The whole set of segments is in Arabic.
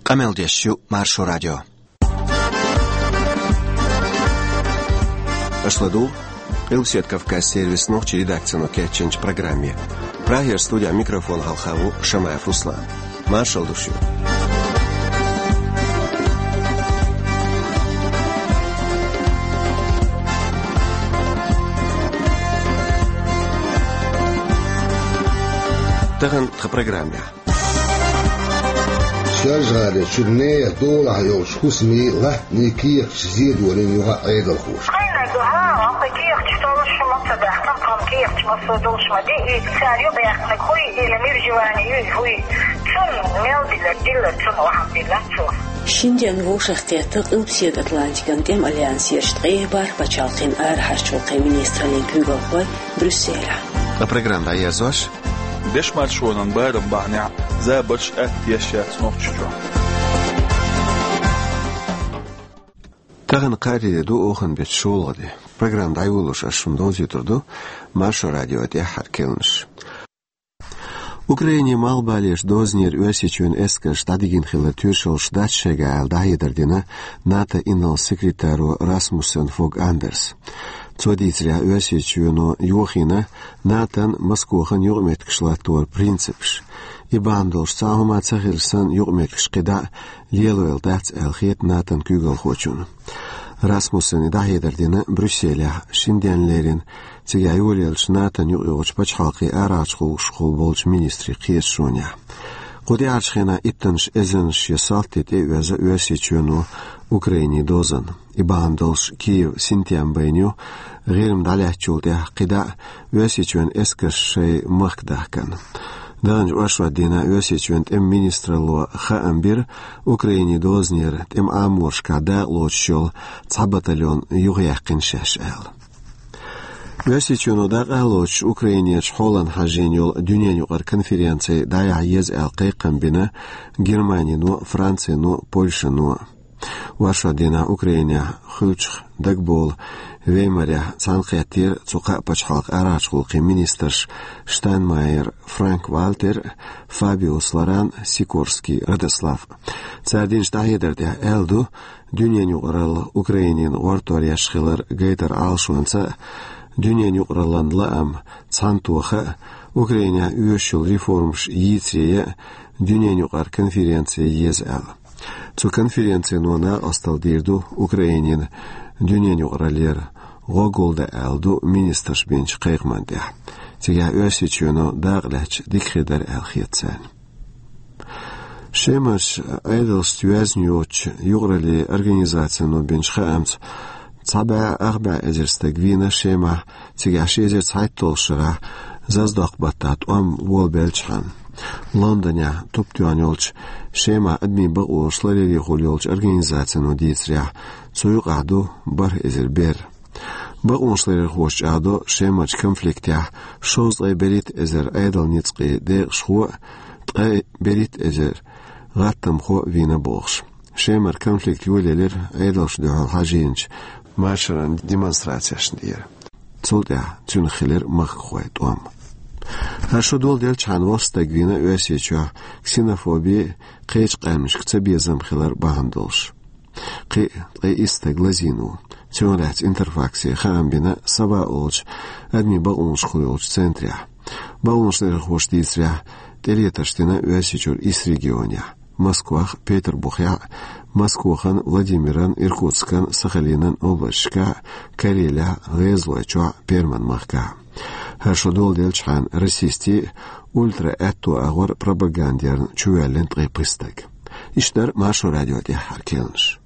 Qameldeshu Marşo Radyo. Ашладу, Илсет Кавказ сервис ногчи редакцию кетченч программе. Прагер студия микрофон Галхаву Шамаев Руслан. Маршал душу. Таган в программе. شجرة شرنية دول عيوش خصمي لا نكيخ زيد ولين عيد الخوش. أنا دهارة كيخ تشتغل شو مصدق نقام كيخ مصدقش مدي ساريو بيخنا خوي إلى ميرجواني هوي شون ميل ديلا شون وحمد الله شون. شنديان روش اختيارات أوبسيد أتلانتيكان تيم أليانسير شتغيبار بچالقين هرشوقي مينسترالين كوغوي بروسيل. البرنامج يازوش دشمال شونن بايرم بعنع زابش أتيشات نوتشجو. تغن قاري دو أخن بتشول غدي. برنامج دايولوش أشوندون زيتردو Маршо Радио ديحر كيلنش. Украине малбалеш дознер өсичүн эска штадигин хилер тюршол штатшега алдайдердина НАТО инал секретару Расмуссен Фог Андерс. Цодицря өсичүно юхина натан Москвахан югметкшлатор принципш. И бандолш саахума цахирсан югметкшкида лелуэл дац элхет натан күгел хочун. Расмуссен идайдердина Брюсселя шинденлерин Тигайулелш натан югоч пачхалки арачхул шхул болч министри киешуня. Кудиаршхена иттанш эзенш ясалтит эвяза өсичүно Украине дозан. И бандолш Киев синтиамбайню гирм далячулте кида өсичүн эскашей махдахкан. Данж вашвадина өсичүн министрло хаамбир Украине дознер тем амуршка да лочшол цабатальон югяқин шашал. Өсичүно да галоч Украинеч холан хаженюл дюнянюгар конференции дая ез алқайқамбина Германину, Францину, Польшину. Вашадина Украине хучх дагбол Веймаря Цанхетир цука пачхалк арачхулки министрш Штайнмайер Франк Вальтер Фабиус Лоран Сикорский Радислав. Цардин штайдерде элду дюнянюграл Украинин орторияшхилар гейтер алшуанца Дюнянюгралан лаам цантуха Украине үйшіл реформш yitreye Дюнянюгар конференция езал. Цу конференция нуна осталдирду Украинин Дюнянюгралер гоголда алду министрш бенч қайқманде. Тига өсичуно дағлач дикхидар алхетсан. Шемаш айдалст юазнюч юграли организацияну бенч хаамц Цаба арба эзерстагвина шема тигаш эзер сайттолшыра заздақ баттат ом волбелчхан. Лондоня туптуанёлч шема адми бағуышларери хулёлч организацияну дейсря цуюғаду бар эзербер. Бағуышларери хош аду шемач конфликтя шозғай берит эзер айдал ницқи деғ шху тғай берит эзер ғаттам хо вина болш. Шемар конфликт юлелер айдалш дұғал хажинч Маршран демонстрацияшын дейір. Цолда түнхилер маққойд ом. Ашудол дел чанвоста гвина өсечу ксенофобия қейч қаймыш кца безамхилар бағындолш. Қей истаглазину. Тюнрат интерфакция хаамбина саба олч адми бағынш хуйолч центря. Бағыншлер хош дейсря телеташтина өсечур ис регионя. Москвах, Петербургя, Москвахан, Владимиран, Иркутскан, Сахалинан, Облачка, Кареля, Гезлача, Перман Махка. Хашудол делчхан расисти ультра эту агор пропагандерн чуэлен трепыстак. Иштар Маршо Радио дехар келнш.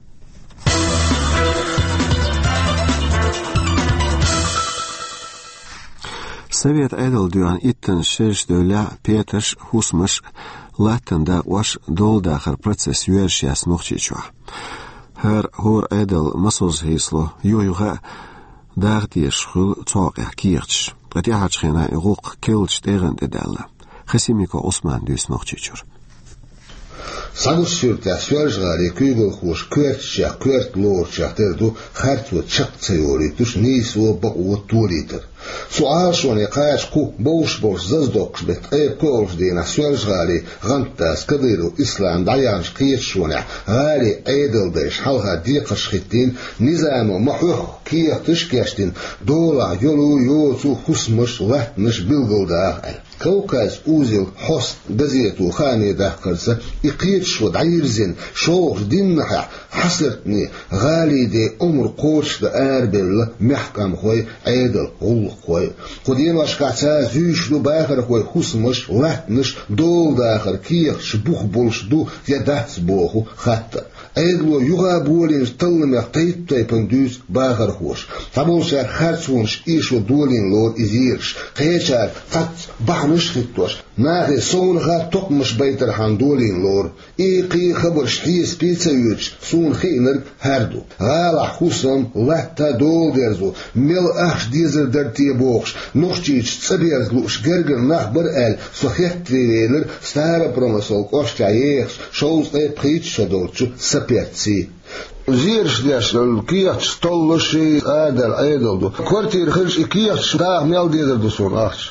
Совет айдал дюан иттен шеш дöля Петаш хусмаш Латында ваш долдахар процесс юершияс нохчичуа. Хар хор айдал масоз хисло ююга дартиешхул цоғя кирч. Гатяхачхена игук келч дерен дедалла. Хасимико Осман дюс нохчичур. Сагусюртя свержгари күгөл хуш кверт лорча терду харту чакцайори туш нисо баку туритер. سؤال شوني قاش كو بوش ززدوكش بت ايب كولش دينا سوالش غالي غنتاس كديرو اسلام دعيانش قيش شوني غالي ايدل ديش حالها ديقش خيتين نظامو محوخ كيه تشكيشتين دولا يولو يوتو خسمش لحنش بالغو داخل كوكاز أوزيل حصت جزيتو خاني داخلسة إقيت شو دعيرزين شوش دينها حصرتني غالي دي أمر قوش دا آربل محكم خوي عيدل غل خوي قدين واشكعتا زيش دو باخر خوي خسمش لحنش دول داخل كيخ شبوخ بولش دو يدهس بوخو خطر عيدلو يغا بولين طلم يقتيب تايبن دوس باخر خوش فبولشار خارسونش إيشو دولين لور إزيرش قيشار فت بحنش خطوش ناغي صونغا تقمش بيتر هندولين لور إيقي خبر شحيس بيتسا يوش سون خينر هردو غالع خسم لحتا دول درزو ميل أخش ديزر درتي بوخش نوشتيش تسبيرز لوش جرجر نخبر آل سوخيت تريلر ستارا برمسول قوشتا يخش شوز اي بخيتش شدورتشو سبيرتسي زيرش ديش الكياتش طلشي آدل عيدل دو كوارتير خلش إكياتش داغ ميل ديزر دو سون أخش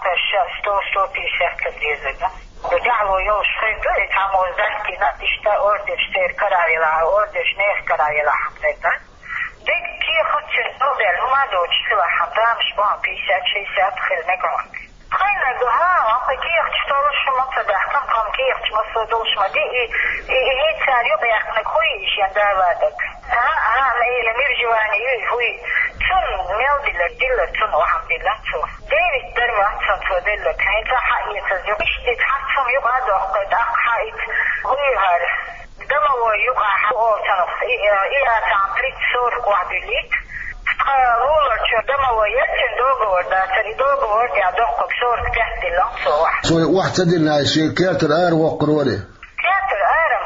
sto pisarka dizega. Djavo još što je tamo zasti na tišta ordeš te karavila, ordeš ne karavila hamleta. Dek ki hoće model ma doći sila hamdam špon 50-60 خل نگران. خیلی دوها آخه کیخ چطورش ما صدقتم کام کیخ ما صدوش ما دی هیچ سریع بیاق نکویش ینده وادک. میل میرجوانی هوی چون میل دیلر چون وهم دیلر چون دیوید در وقت چون دیلر کنید حقیقت جو بیشتر حتم یقعد وقت حقیقت هوی هر دم و یقع او تنف ایها تعمرت سور قوادلیت رولر شو دم و یتن دوغور دا تری دوغور یا دوغ سور کهتی لانسو واحد. سوی واحد تدلنا شيء كاتر آر وقروري. كاتر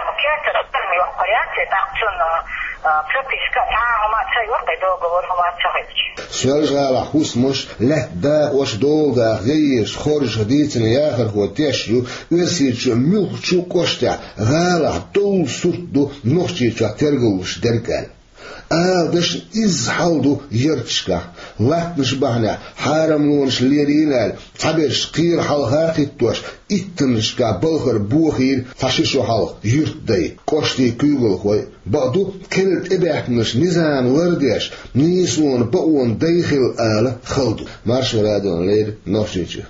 أرمي وقرياتي تقصن بسبيش كتاعه ما تسي وقت دوغور وما تسهلش. سوالش غالا خوس مش له دا وش دول دا غيش خورج هديتنا ياخر هو تيشيو ويرسيتشو ملخشو كوشتا غالا دول سردو نوشتيتشو ترغوش درقال. دش إزحالدو يرتشكا لاتنش بحنا حارم لونش ليرينال تبرش قير حالهاقي توش اتنشكا بلغر بوخير فاشيشو حال يرت داي كوشتي كيغل خوي بعدو كنت إباحنش نظام لرديش نيسون بقون دايخل آلة خلدو مارش ورادون لير نوشيتشو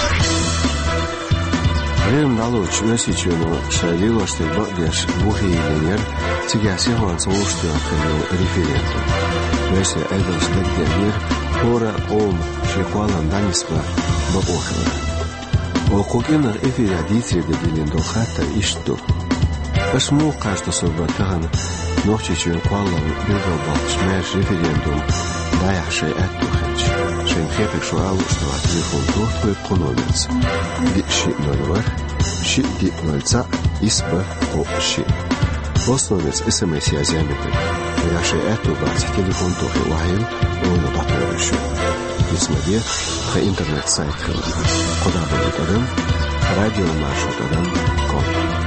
Рем налоч весичено шайлилошты бадеш бухиленер тигаси хон соушты акыны референдум. Весе эдос дегдемир хора ом шеквалан даниспа бабохла. Окугенер эфира дитреде билендо хата ишту. Ашму кашто собатаган нохчичен квалан билгабалш меш референдум даяхши аттухич. Шен хепек шуалу что телефон тохтвы кономец. Диши номер شي دي نلца إسبة أو شي بوسنومец SMS язямите я ши эту бац телефон тохи вахил оны батырышы исмеде ха интернет сайт хил кода болитадым радио маршрутадан ком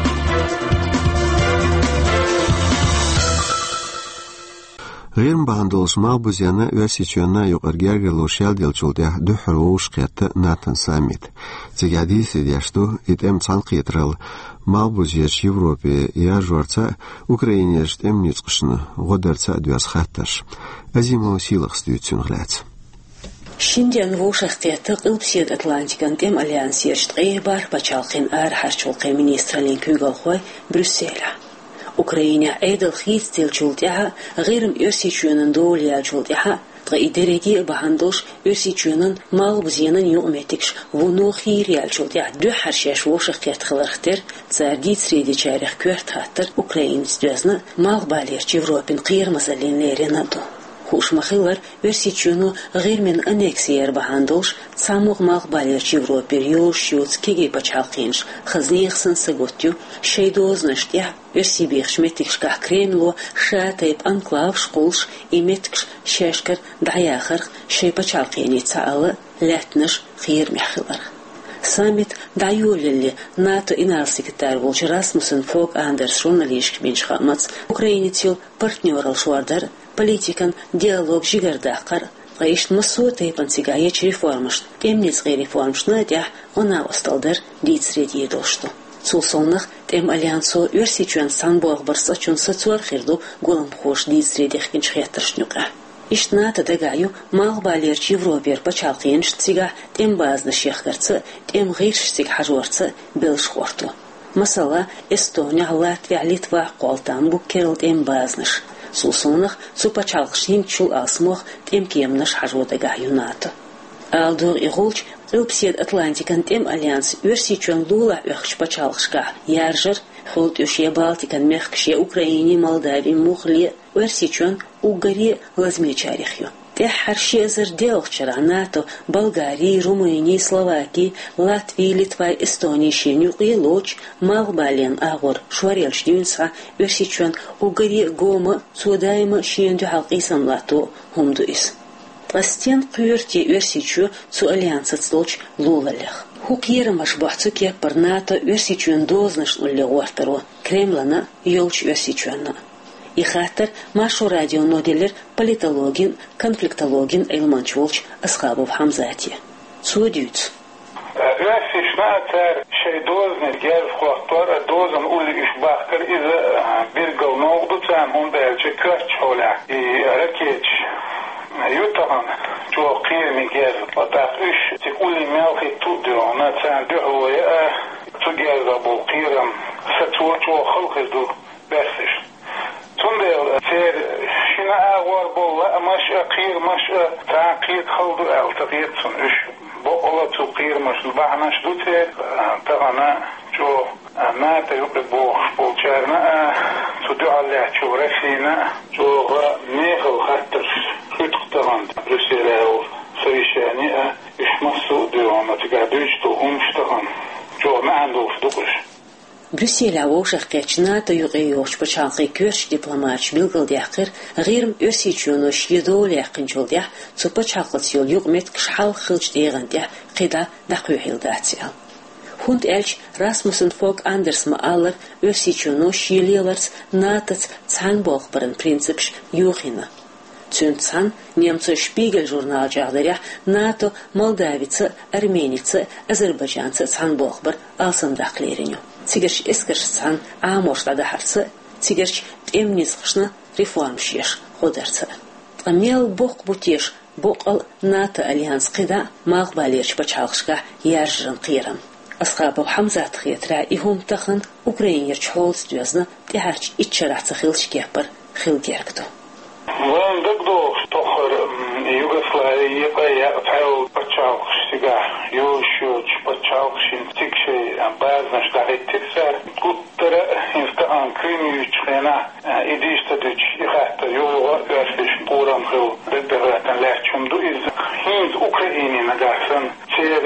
غير بهندولش ما بوزيانا واسيچونا يقرگير لوشيال ديلچولده دو حروش قيت ناتن ساميت تيغادي سيدياشتو اتم صانقيترل ما بوزيش يوروبي يا جورتا اوكراينيش تم نيتقشن غودرتا دوس خاتش ازيمو سيلخ ستيوتسونغلات شنديان ووشخ قيتق البسيد اتلانتيكان تم اليانس يشتقيبار بچالقين ار حرچولقي منيسترالين كوغالخوي بروسيلا أوكرانيا أيضا خيط تلجولتها غيرم يرسيچونن دوليا جولتها تغيدريجي بهندوش يرسيچونن مال بزينن يوميتكش ونوخير يالجولتها دو حرشيش ووشخ قيت خلرختر تزارديت سريدي چاريخ كورت هاتر أوكراين ستوزنا مال باليرچ يوروبين قير مسالين ليرينادو خوش مخيلر ورسيچونو غير من انكسير بهندوش ساموغ مال باليرچ يوروبير يوشيوز كيجي بچالقينش خزنيخسن سغوتيو شيدوز نشتيا ورسي بيخش متكش كريملو شاتيب انكلاف شقولش إمتكش شاشكر دعياخر شي بچالقيني تساقل لاتنش خير محخلر ساميت دعيول اللي ناتو إنال سكتار بولش راسموسن فوق أندرسون ليشك بينش خامتس أوكراينيتيو بارتنيورال شواردر политикан диалог жигардақар قيشت مسوتي بنسيقاية ريفورمشت تيمنيز غير ريفورمشنا ديح ونا وستالدر ديتس ريدي دوشتو سولسونخ تيم أليانسو يرسيچون سانبوغ برساچون ساتور خيردو قولم خوش ديتس ريدي خكين شخيترشنوكا إشتنا تدقايو ماغ باليرچ يوروبير بچالقين شتسيقا تيم بازن شيخكرتس تيم غير شتسيق حجورتس بلش خورتو مثلا إستونيا لاتفيا ليتوا قولتان بوكيرل تيم بازنش سولسونخ سوبچالقشين چول آسموخ تيم كيمنش حجو دقايو ناتو Алдур игулч Илпсед Атлантикан тем альянс Версичон Лула Вехч Пачалшка Яржер Холт Юшье Балтикан Мехкше Украине Молдавии Мухле Версичон Угари Лазмечарихью Техарше Зерделчера НАТО Болгарии Румынии Словакии Латвии Литва Эстонии Шенюки Лоч Малбален Агор Шварельш Дюнса Версичон Угари Гома Судайма Шенду Халкисан Лато Хумдуис Пластен кюрти версичу цу альянса цлоч лулалях. Хукьера машбахцу кепар НАТО версичуен дознаш улли уартаро Кремлана ёлч версичуенна. И хатер машу радио ноделер политологин, конфликтологин эйлманчволч асхабов Хамзати. Цудюц. Версичнатер шейдозный герв хлахтор дозан улли ишбахтер из биргал ноудуцан ундельче качхоля и ракеч. يوتهم جو قيمي جاز وتعرفش تقول لي مالك تودو ما تعندو يا تجاز ابو قيرم ستوت وخلق دو بسش تندل سير شنا اغور بولا مش قير مش تعقيد خلدو التقيتن ايش بولا تقير مش بعناش دوتر تغنا جو ما تيبو بولچارنا تدو على جو رفينا جو ميغو خاطر تقطعن برسيلة وسويشانية إشمسوا دوما تقعدوش توهم اشتغن جو ما عنده فدوش برسيلة ووشخ كاتشناتا يغيوش بچالقي كورش ديبلوماتش بيلغل ديحقر غيرم يرسيچونوش يدول يحقنجول ديح سو بچالقتيول يغمت كشحال خلج ديغن ديح قيدا دقوحيل داتسيال Hund elch Rasmussen Fogg Anders Maaler Ösichonus Yelielers Natets Zahnbochbaren Prinzips Juchina. Zünzan Немцы Spiegel Journal Jagdarya NATO Moldavice Armenice Azerbaycance Zahnbochbar Alsandaqlerinu. Tsigerch Eskerch Zahn Amosh Ladaharce Tsigerch Emnizchna Reformshish Khoderce. Amel Bokh Butish Bokal NATO Allianz Qida Maghbalirch Bachalkhshka Yarjran Qiran. أصحاب حمزة خيترا إهم تخن أوكرانيا تشولز دوزنا تهارش إتشارع تخيلش كيبر خيل ديركتو. وين دقدو تخر يوغسلافيا يقتل بتشاوش سيجا يوشوش بتشاوش تكشي بعضناش دعيت تكسر كتر إنستان كريمي يشخنا إديش تدش يخاطر يوغا يرفش بورام خيل دقدراتن لحشم دو إز هند أوكرانيا نجاسن سير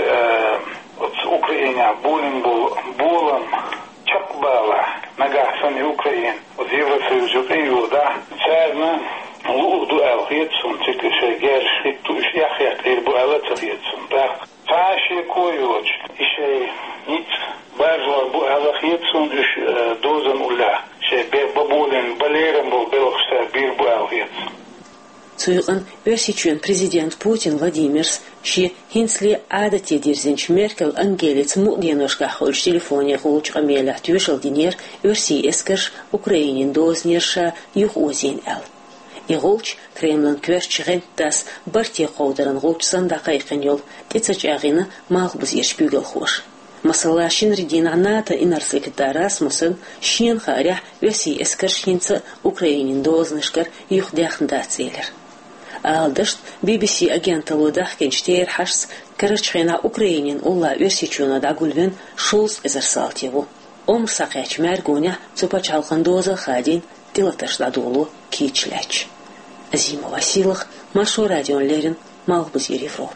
Украине булам чакбала нагасан Украин от Евросоюзу и да царна луду алхетсун тикшегер шитуш яхят ирбу алатхетсун да фаши койоч ише нит бажла бу алхетсун иш дозан ула ше бабулен балерам бу белхса бирбу алхетсун Цуйган Ösichön президент Путин Владимирс ши хинсли адати дирзинч Меркел Ангелец мугеношка холш телефоне холч амеля тюшел динер Ösi эскерш Украинин дознерша юх озин эл. И холч Кремлен кверч рентас барти қодырын холчсан да қайқын йол тецач ағина мағбыз ешпюгел хош. Масала шинридин аната инарсекта Расмуссен шин харя Ösi эскерш хинца Украинин дознешкар юх дяхнда целер. Алдышт BBC агента Лудах Кенштейр Хашс Карачхена Украинин Улла Ösichuna Дагульвен Шулс Эзерсалтьеву. Ом сақяч мәргуня цупачалхан доза хадин тилаташладулу кичлач. Зима Василах, Машу Радион Лерин, Малбуз Европ.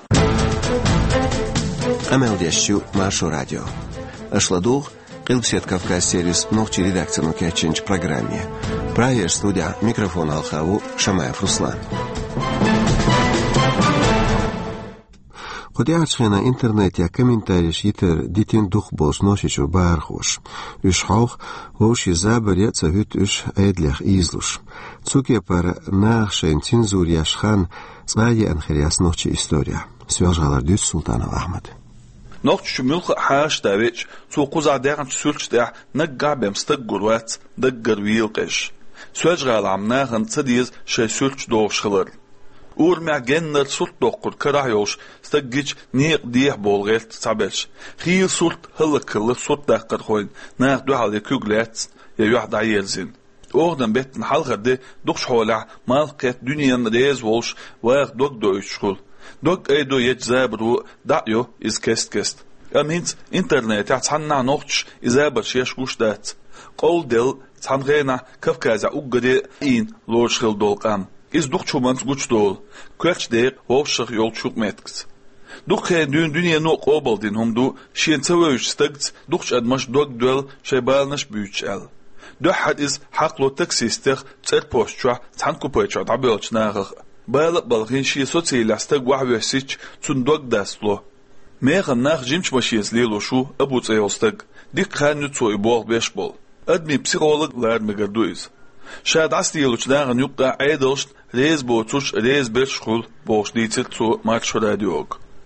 Амелдещу Машу Радио. Ашладух Қилбсет Кавказ сервис ногчи редакцияну кяченч программе. Праеш студия микрофон Алхаву Шамаев Руслан. قديعت خينا إنترنت يا كمنتاريش يتر ديتين دوخ بوش نوشيشو بارخوش إش حوخ ووشي زابر يتسهوت إش أيدليخ إيزلوش تسوكي بار ناخشين تنزور ياشخان صغاية أنخرياس نوشي إستوريا سوير غالر دوس سلطان أحمد نوخش ملخ حاش داويش سوقوز عداغن تسولش داع نقع بمستقر وات دقر ويلقش سوير غال عمناغن تسديز شاي سولش دوش خلر اور مع جنر سلط دوقر كرايوش استجيج نيق ديح بولغيت تعبش خيل سلط هلك كل سلط دقر خوين ناخ دو على كوغلات يا يوحد عيلزين اوغدن بيتن حلقه دي دوخش حولع مالقيت دنيا ريز وولش واخ دوك دويتشخول دوك ايدو يتزابرو دايو از كست امينت انترنت يعتحنع نوختش ازابر شيش قوش دات قول دل تحنغينا كفكازع اوغدي اين لورشخل دولقام إز دوخ شومانس قوش دول كوالش ديق ووشخ يول شوك ميتكت دوخ خين دنيا نوق قوبل دين هم دو شين سويوش ستقت دوخش ادماش دوك دول شايبالنش بيوش ال دو حد إز حقلو تكسيستيخ تسير بوشتشوح تحنكو بوشتشوح دعبيوش ناغخ بالق بالغين شي سوتي لاستق وحويسيش تون دوك داستلو ميغن ناغ جيمش ماشيز ليلو شو أبو تسيوستق ديك خان نتسو يبوغ بيشبول أدمي بسيغولوج لار ميغردويز شاد عستيلوش داغن يبقى عيدلشت ريز بوتوش ريز بيرشخول بوش ديتل تو ماتش راديوغ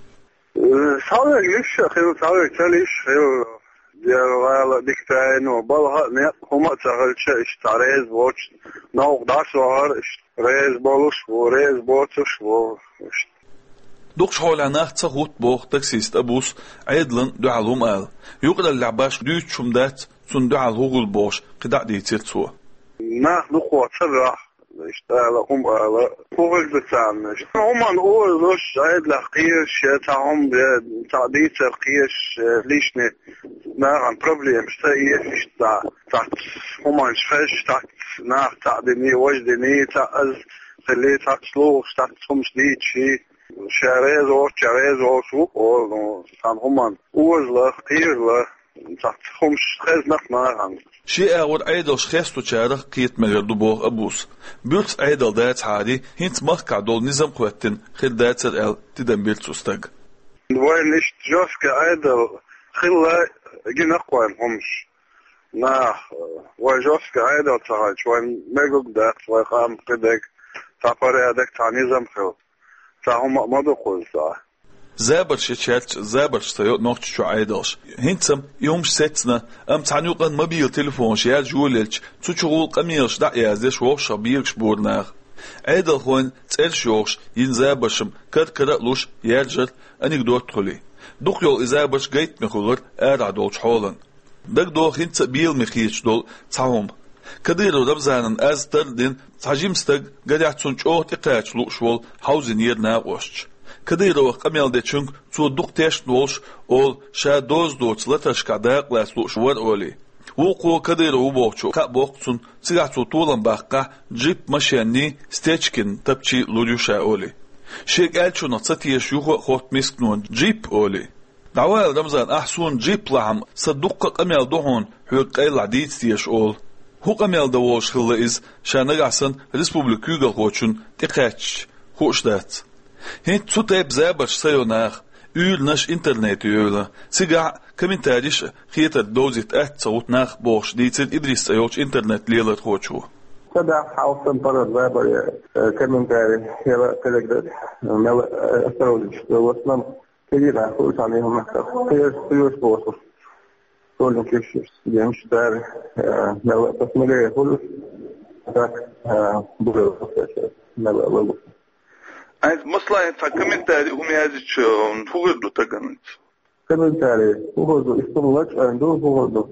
صار ليش خير صار تليش خير ديال ديكتاين وبالها هما تشغل شيء ريز بوتش نوع داش وهر ريز بولوش وريز بوتوش و دوخش حول ناخ تسغوت بوخ تكسيست أبوس عيدلن دعالهم آل يقدر اللعباش دوش شمدات تون دعال هوغل بوش قدع ديتل تو ناخ نخوة تسرح اشتغل هم على فوق بتاعنا هم نقول لوش عيد لقيش تاعهم تعديت القيش ليش ناخ بروبليم شتاي اشتا تاع هم نشفش تاع ناخ تعدني وجدني تاع خليت تاع سلو تاع خمس ديت شي شاريز او شو او سان هم اوزلا قيرلا تاع خمس خز ناخ شيء أول عيدل شخص تجارة قيت مجردو بوغ أبوس بيرت عيدل دات عادي هنت مخكع دول نظام قوتن خل دات الأل تدن بيرت سستق وين إشت جوفك عيدل خلا جينا قوين همش ناخ وجوفك عيدل تهاج وين ميقوك دات ويقام قدك تاقوري هدك تاع نظام خل تاهم مدو قول تاع زابر شيتشات زابر شتايو نوختش شو عيدلش هنتم يومش ستنا تعنيقن موبيل تليفون شيال جوللش تشغول قميرش دا يازدش ووش بيرش بورناخ عيدل خوين تسالش يوش ينزابرشم كرقلوش يرجل انيك دوت خلي دوق يول ازابرش جيت مخولر ارع دولش حولن دك دوخ هنت بيل مخيش دول تاهم كديرو ربزانن از تردين تاجيمستق قدعتون چوه تقاچ لوشول حوزن يرنا وشش كديرو قميل دي چونك تو دوق تيش نولش اول شا دوز دوتس لتشكا داق لاسلوش ور اولي وقو كديرو وبوكچو كابوكسون سيغاتو طولن باقا جيب مشاني ستيچكن تبچي لوليوشا اولي شيك الچو نصتيش يوخو خوت مسكنون جيب اولي دعوال رمزان احسون جيب لعم صدوق قميل دوهون هو قيل عديد تيش اول هو قميل دووش خلا از شانغاسن ريسبوبليكوغل خوچون تقاچ خوشدات هنت سوتيب زابش سيوناخ نش انترنت يولا سيقع كمنتاريش خيطة دوزيت صوت ناخ بوش ديتل إدريس أيوش انترنت ليلة خوشو سدع حاوسن برد زابر كمنتاري يلا تلقدر ملا أسترولج وصلنا كلينا خوش عليهم مكتب خيوش بوصل كلهم كيشيش يمش دار ملا تسملي خلص ذاك بقول ملا لغو عايز مصلحة فكمنتاري هم يازيش نفوقدو تقنت كمنتاري فوقدو استملج عنده فوقدو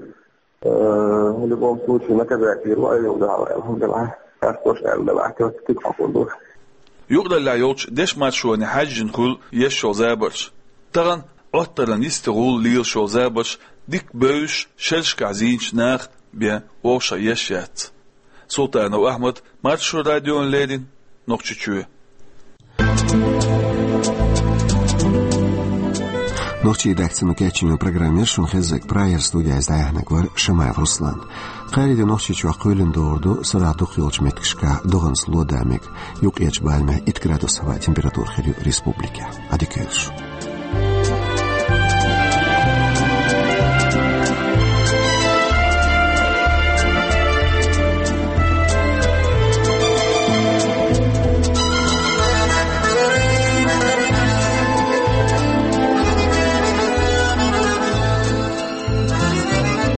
اللي بقوم سوشي مكذا كثير وأيه ودعوة الحمد لله أستوش أعلم أحكي وتتكح قلوه يقدر لا يوش ديش مارشواني حاج نقول يشو زابرش تغن أطرن يستغول ليل شو زابرش ديك بوش شلش كعزينش ناخ بيان ووشا يشيات سلطان وأحمد مارشو راديو ليدين نقشتشوه نوختي редакция مكاتشين программер شنخزك براير студия издаяхнагвар Шамаев Руслан. قاريد نوختي чуақуйлин доорду саратуқ ёлч меткишка доғын сло дамик юқ еч балме 2 градус ҳава температура хири республика. Адикеш.